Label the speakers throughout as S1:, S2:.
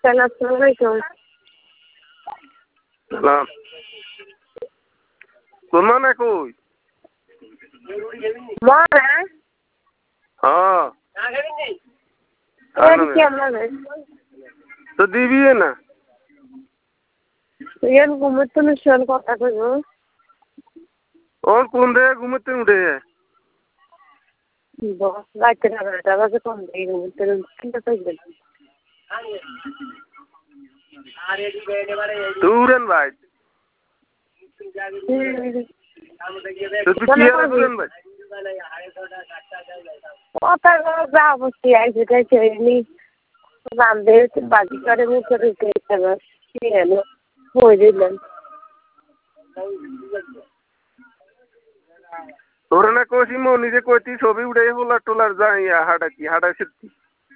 S1: আসসালামু আলাইকুম।
S2: সালাম। তোর মা না কই?
S1: মনে
S2: হ্যাঁ
S1: কেমন
S2: তো দিবি না
S1: ইয়ান ঘুমোতে মিশন কথা কইব
S2: ওর কোন রে ঘুমোতে উঠে
S1: বস রাতে 11টা বাজে কোন দিন ঘুমোতে কিন্তু কইবেন
S2: তুরেন ভাই তো তুই কি আর তুরেন ভাই
S1: কথা যা বসে আইছে তাই চাইনি বান্দে বাজি করে মুখে রেখে গেল কি হলো হয়ে দিলেন
S2: তোর না কইছি মনি যে কইতি ছবি উঠে হোলা টোলার যাইয়া হাঁটা সত্যি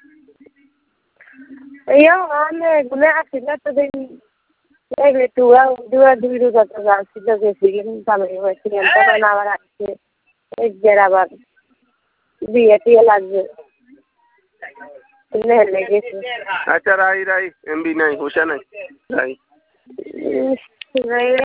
S1: ইয়া মানে গুনে আসিলা তো দেখি এই তুয়া দুয়া দুইরো কথা আসিলা গেছি কিন্তু আমি হইছি এন্টা না আবার আসছে এক জেরা আবার বিয়ে টিয়ে লাগবে লেগে গেছে
S2: আচ্ছা রাই এমবি নাই হোসা নাই রাই